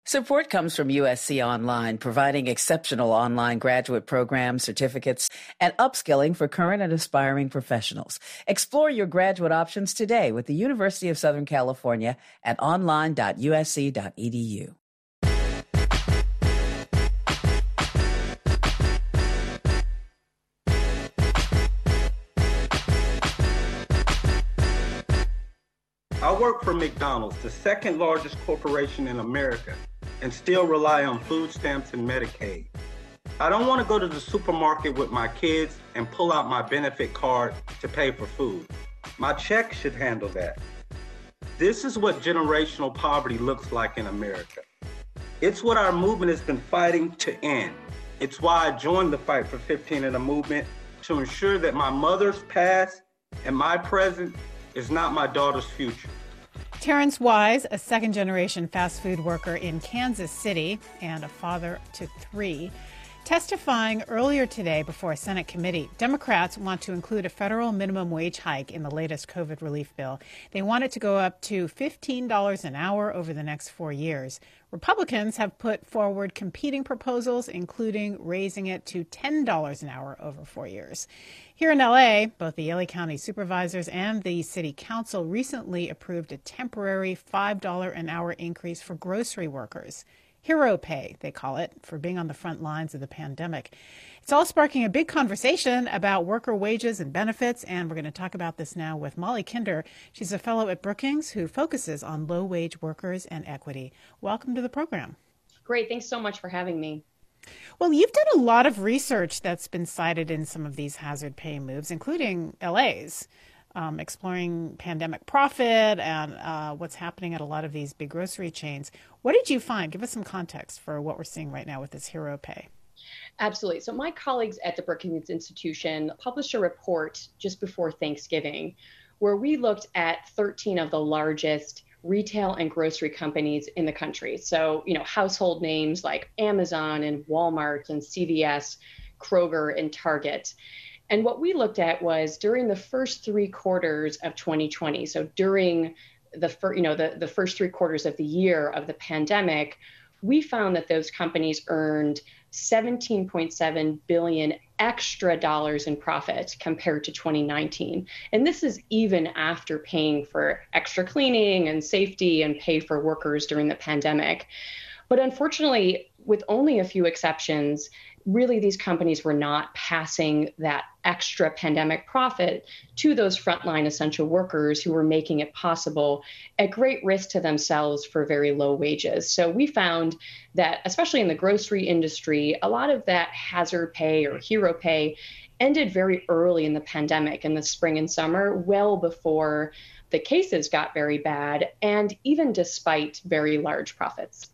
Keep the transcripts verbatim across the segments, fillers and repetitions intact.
Support comes from U S C Online, providing exceptional online graduate programs, certificates, and upskilling for current and aspiring professionals. Explore your graduate options today with the University of Southern California at online dot u s c dot e d u. I work for McDonald's, the second largest corporation in America, and still rely on food stamps and Medicaid. I don't want to go to the supermarket with my kids and pull out my benefit card to pay for food. My check should handle that. This is what generational poverty looks like in America. It's what our movement has been fighting to end. It's why I joined the Fight for fifteen in the movement, to ensure that my mother's past and my present is not my daughter's future. Terrence Wise, a second-generation fast food worker in Kansas City and a father to three, testifying earlier today before a Senate committee. Democrats want to include a federal minimum wage hike in the latest COVID relief bill. They want it to go up to fifteen dollars an hour over the next four years. Republicans have put forward competing proposals, including raising it to ten dollars an hour over four years. Here in L A, both the L A County Supervisors and the City Council recently approved a temporary five dollars an hour increase for grocery workers. Hero pay, they call it, for being on the front lines of the pandemic. It's all sparking a big conversation about worker wages and benefits, and we're going to talk about this now with Molly Kinder. She's a fellow at Brookings who focuses on low-wage workers and equity. Welcome to the program. Great. Thanks so much for having me. Well, you've done a lot of research that's been cited in some of these hazard pay moves, including L A's. Um, exploring pandemic profit and uh, what's happening at a lot of these big grocery chains. What did you find? Give us some context for what we're seeing right now with this hero pay. Absolutely. So my colleagues at the Brookings Institution published a report just before Thanksgiving where we looked at thirteen of the largest retail and grocery companies in the country. So, you know, household names like Amazon and Walmart and C V S, Kroger and Target. And what we looked at was during the first three quarters of twenty twenty, so during the fir- you know the, the first three quarters of the year of the pandemic, we found that those companies earned seventeen point seven billion dollars extra dollars in profit compared to twenty nineteen. And this is even after paying for extra cleaning and safety and pay for workers during the pandemic. But unfortunately, with only a few exceptions, really these companies were not passing that extra pandemic profit to those frontline essential workers who were making it possible at great risk to themselves for very low wages. So we found that, especially in the grocery industry, a lot of that hazard pay or hero pay ended very early in the pandemic in the spring and summer, well before the cases got very bad, and even despite very large profits.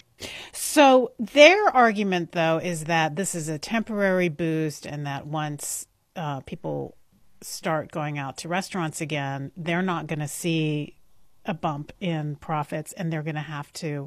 So their argument, though, is that this is a temporary boost and that once uh, people start going out to restaurants again, they're not going to see a bump in profits and they're going to have to,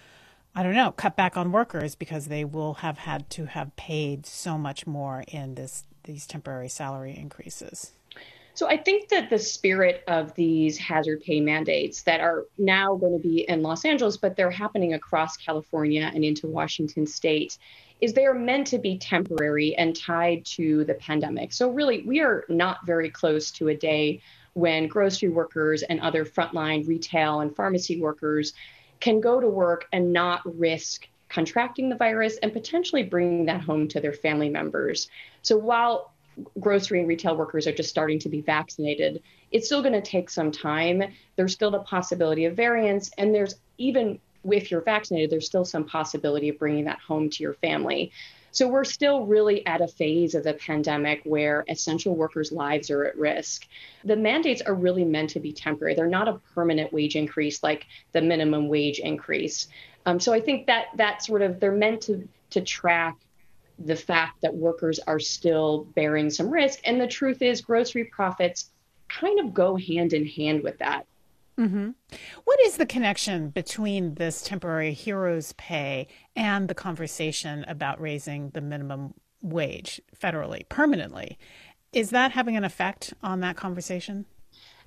I don't know, cut back on workers because they will have had to have paid so much more in this these temporary salary increases. So I think that the spirit of these hazard pay mandates that are now going to be in Los Angeles, but they're happening across California and into Washington state, is they are meant to be temporary and tied to the pandemic. So really, we are not very close to a day when grocery workers and other frontline retail and pharmacy workers can go to work and not risk contracting the virus and potentially bringing that home to their family members. So while grocery and retail workers are just starting to be vaccinated, it's still going to take some time. There's still the possibility of variants. And there's even if you're vaccinated, there's still some possibility of bringing that home to your family. So we're still really at a phase of the pandemic where essential workers' lives are at risk. The mandates are really meant to be temporary. They're not a permanent wage increase like the minimum wage increase. Um, so I think that that sort of, they're meant to to track the fact that workers are still bearing some risk. And the truth is grocery profits kind of go hand in hand with that. Mm-hmm. What is the connection between this temporary heroes pay and the conversation about raising the minimum wage federally, permanently? Is that having an effect on that conversation?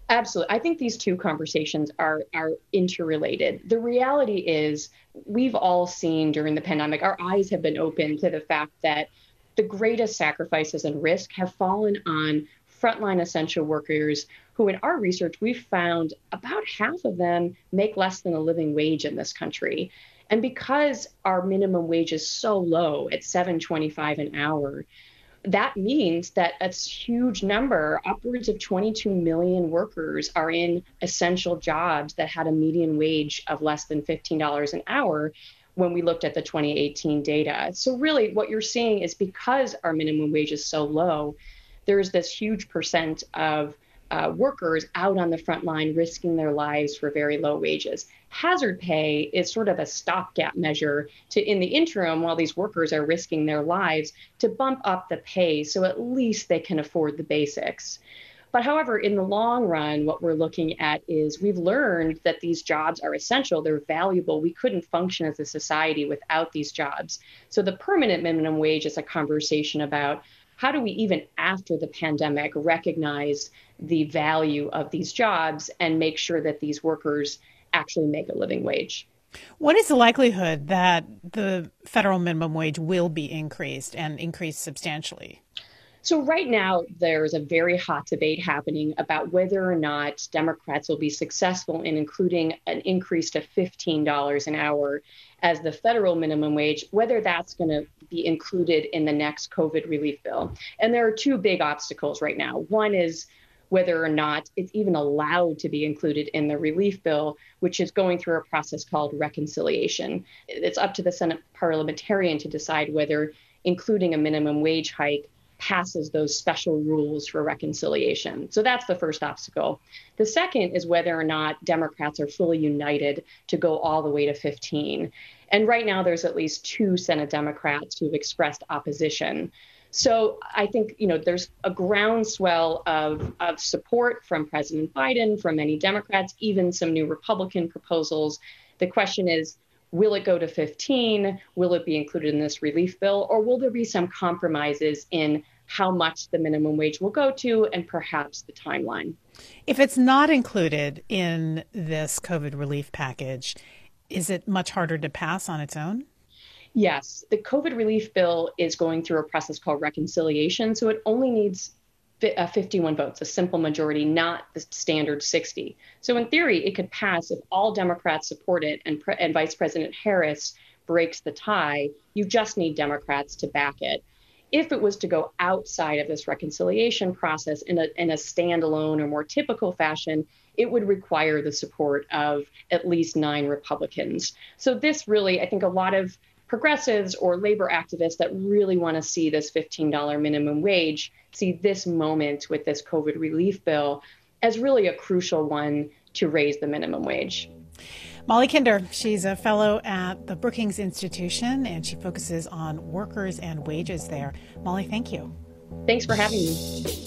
Absolutely. I think these two conversations are are interrelated. The reality is we've all seen during the pandemic, our eyes have been opened to the fact that the greatest sacrifices and risk have fallen on frontline essential workers who, in our research, we've found about half of them make less than a living wage in this country. And because our minimum wage is so low at seven twenty-five an hour, that means that a huge number, upwards of twenty-two million workers, are in essential jobs that had a median wage of less than fifteen dollars an hour when we looked at the twenty eighteen data. So really what you're seeing is because our minimum wage is so low, there's this huge percent of uh, workers out on the front line risking their lives for very low wages. Hazard pay is sort of a stopgap measure to, in the interim, while these workers are risking their lives, to bump up the pay so at least they can afford the basics. But however, in the long run, what we're looking at is we've learned that these jobs are essential. They're valuable. We couldn't function as a society without these jobs. So the permanent minimum wage is a conversation about how do we, even after the pandemic, recognize the value of these jobs and make sure that these workers actually make a living wage. What is the likelihood that the federal minimum wage will be increased and increased substantially? So right now, there's a very hot debate happening about whether or not Democrats will be successful in including an increase to fifteen dollars an hour as the federal minimum wage, whether that's going to be included in the next COVID relief bill. And there are two big obstacles right now. One is whether or not it's even allowed to be included in the relief bill, which is going through a process called reconciliation. It's up to the Senate parliamentarian to decide whether including a minimum wage hike passes those special rules for reconciliation. So that's the first obstacle. The second is whether or not Democrats are fully united to go all the way to fifteen. And right now, there's at least two Senate Democrats who've expressed opposition. So I think, you know, there's a groundswell of, of support from President Biden, from many Democrats, even some new Republican proposals. The question is, will it go to fifteen? Will it be included in this relief bill? Or will there be some compromises in how much the minimum wage will go to and perhaps the timeline? If it's not included in this COVID relief package, is it much harder to pass on its own? Yes, the COVID relief bill is going through a process called reconciliation, so it only needs fifty-one votes, a simple majority, not the standard sixty. So in theory, it could pass if all Democrats support it and, Pre- and Vice President Harris breaks the tie. You just need Democrats to back it. If it was to go outside of this reconciliation process in a, in a standalone or more typical fashion, it would require the support of at least nine Republicans. So this really, I think a lot of progressives or labor activists that really want to see this fifteen dollars minimum wage see this moment with this COVID relief bill as really a crucial one to raise the minimum wage. Molly Kinder, she's a fellow at the Brookings Institution, and she focuses on workers and wages there. Molly, thank you. Thanks for having me.